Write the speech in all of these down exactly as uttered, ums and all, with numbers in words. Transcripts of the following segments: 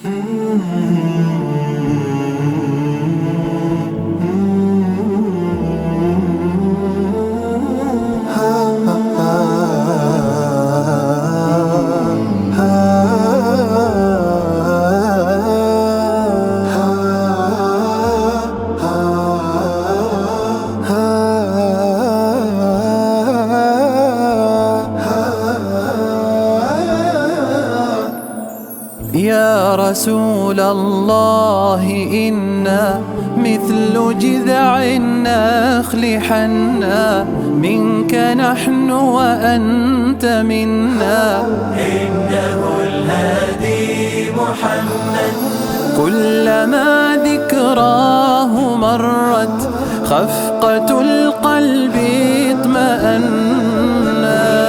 يا رسول الله إنا مثل جذع النخل حنا، منك نحن وأنت منا. إنه الهادي محمد، كلما ذكراه مرت خفقة القلب اطمأنا.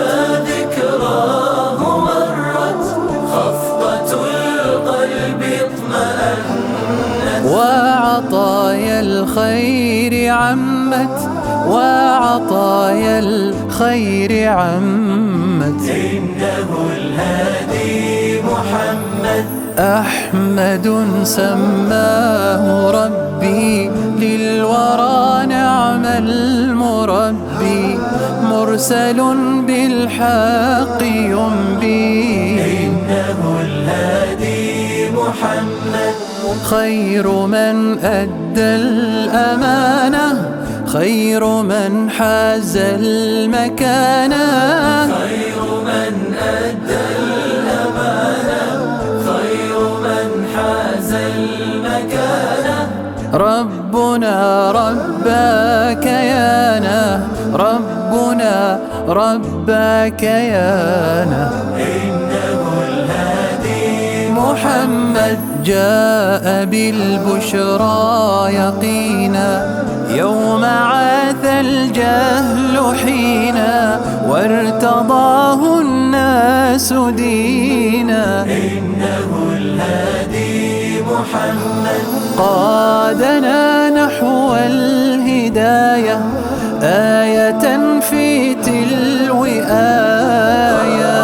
وعطايا الخير عمت، وعطايا الخير عمت. إنه الهادي محمد، أحمد سماه ربي للورى نعم المربي، مرسل بالحق ينبي. إنه الهادي محمد، خير من أدى الأمانة، خير من حاز المكانة. خير من أدى الأمانة، خير من حاز المكانة. ربنا ربى كيانه، ربنا ربى كيانه. إنه الهادي محمد جاء بالبشرى يقينا، يوم عاث الجهل حينا، وارتضاه الناس دينا. إنه الهادي محمد، قادنا نحو الهداية، آية في تلو آية.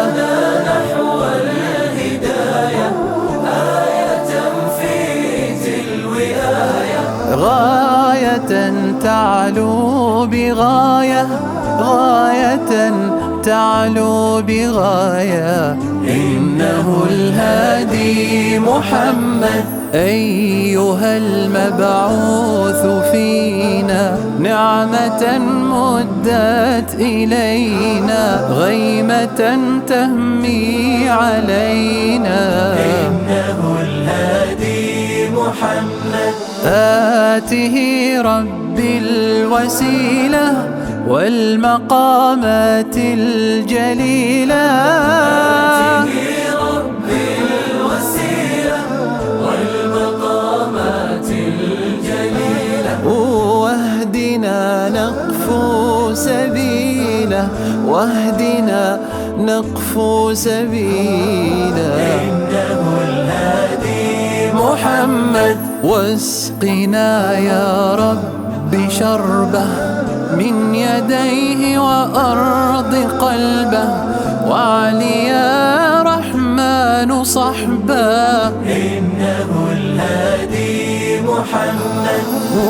غاية تعلو بغاية، غاية تعلو بغاية. إنه الهادي محمد، أيها المبعوث فينا، نعمة مدت إلينا، غيمة تهمي علينا. إنه الهادي محمد، آته ربي الوسيلة والمقامات الجليلة. آته ربي الوسيلة والمقامات الجليلة. واهدنا نقفو سبيله، واهدنا نقفو سبيله. إنه الهادي محمد، واسقنا يا رب شربه من يديه وأرض قلبه، وعلي يا رحمن صحبه. إنه الهادي محمد،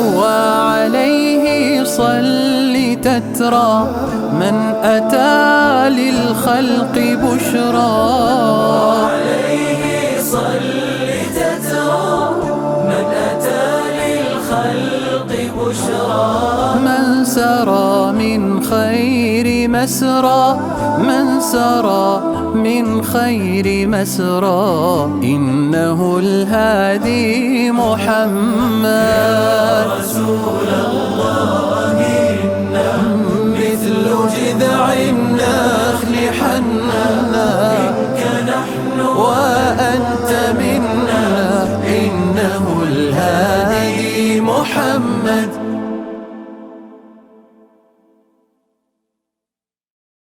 وعليه صل تترى من أتى للخلق بشرى. وعليه صل تترى من أتى للخلق بشرى. من سرى من خير مسرى، من سرى من خير مسرى. إنه الهادي محمد.